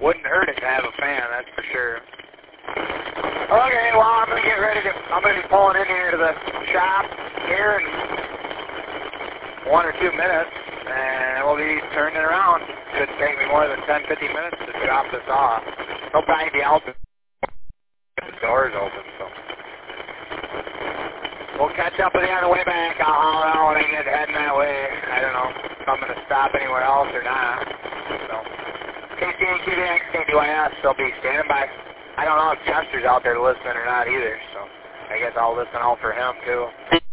Wouldn't hurt it to have a fan, that's for sure. Okay, well, I'm going to get ready to, I'm going to be pulling in here to the shop here in 1 or 2 minutes, and we'll be turning it around. Shouldn't take me more than 10, 15 minutes to drop this off. He'll probably be out the doors open, so. We'll catch up with you on the way back. I'll holler out when I get heading that way. I don't know if I'm going to stop anywhere else or not. So, KCAQBX, KDYS, they'll be standing by. I don't know if Chester's out there listening or not either, so I guess I'll listen out for him too.